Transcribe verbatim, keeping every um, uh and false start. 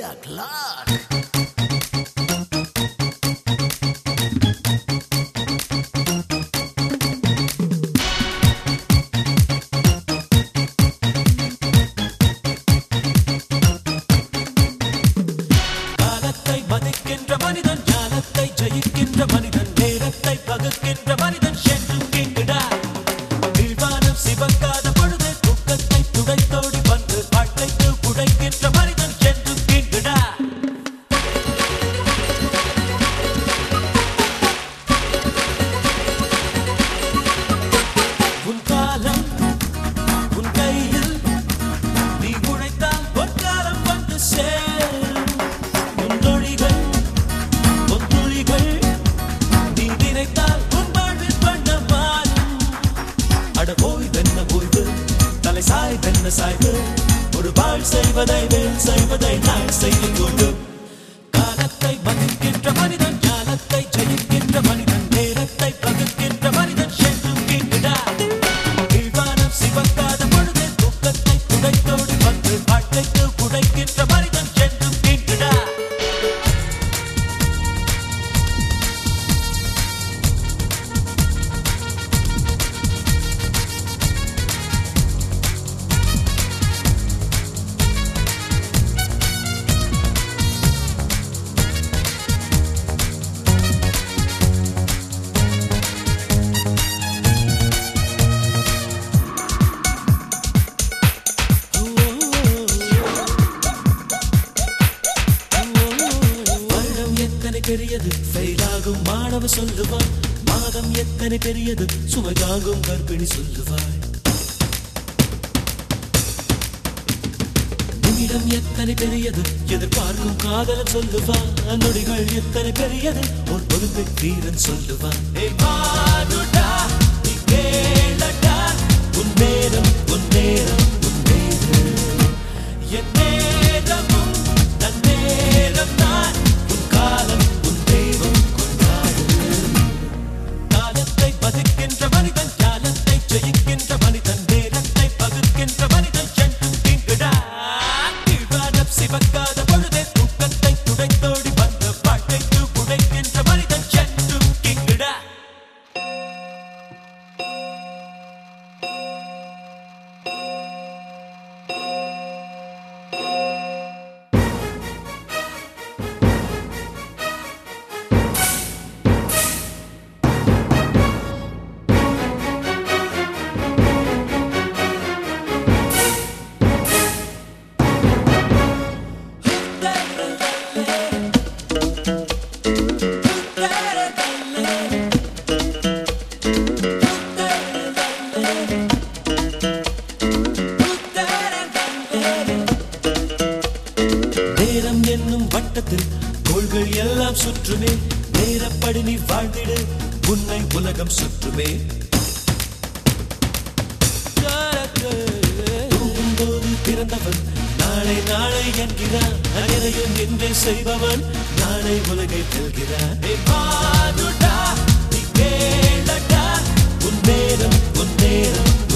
o'clock. காலத்தை மதிக்கின்ற மனிதன் ஞானத்தை ஜெயிக்கின்ற மனிதன் நேரத்தை பகுக்கின்ற மனிதன் சென்றும் கேட்கடா கீழ்வானம் சிவக்காத பொழுது துக்கத்தை துடைத்தோடி வந்து வாழ்க்கைக்கு புடைக்கின்ற மனிதன் சென்றும் கேட்கடா உன் காலம் உன் கையில் நீ உழைத்தால் பொற்காலம் வந்து சேரும் உன் நொழிகள் உன் துளிகள் நீ நினைத்தால் உன் வாழ்வில் பண்ண மாறும் அட ஓய்வென்ன ஓய்வு தலை சாய்வென்ன சாய்வு ஒரு வாழ் செய்வதை வேல் செய்வதை நான் செய்து கொண்டு காலத்தை மதிக்கின்ற மனிதன் ஞானத்தை ஜெயிக்கின்ற மனிதன் நேரத்தை பகுக்கின்ற மனிதன் சென்றும் கேட்கடா கீழ்வானம் சிவக்காத பொழுது துக்கத்தை துடைத்தோடி வந்து வாழ்க்கைக்கு புடைக்கின்ற மனிதன் சென்றும் கேட்கடா வருடம் எத்தனை பெரியது ஃபெயிலாகும் மாணவ சொல்லுவான் மாதம் எத்தனை பெரியது சுமையாகும் கர்ப்பிணி சொல்லுவாள் நிமிடம் எத்தனை பெரியது எதிர்பார்க்கும் காதலன் சொல்லுவான் நொடிகள் எத்தனை பெரியது ஒரு பொறுப்பை வீரன் சொல்லுவான் ஏய் மானுடா நீ கேளடா உன் நேரம் உன் நேரம் உன் நேரம் என் நேரமும் தன் நேரம் தான் உன் காலம் உன் தெய்வம் கொண்டாடு காலத்தை பதிக்கின்ற மனிதன் ஞானத்தை ஜெயிக்கின்ற மனிதன் நேரத்தை பகுக்கின்ற மனிதன் சென்றும் தீங்குடா கீழ்வானம் சிவக்காத பொழுதே தூக்கத்தை துடைத்தோடி வந்த வாழ்க்கைக்கு புடைக்கின்ற மனிதன் சென்றும் தீங்குடா நேரம் என்னும் வட்டத்தில் கோள்கள் எல்லாம் சுற்றுமே நேரப்படி நீ வாழ்ந்திடு உன்னை உலகம் சுற்றுமே தூங்கும்போது பிறந்தவன் நாளை நாளை என்கிறான் எதையும் என்றே செய்பவன் நாளை உலகை வெல்கிறான் ஏய் மானுடா நீ கேளடா உன் நேரம் உன் நேரம்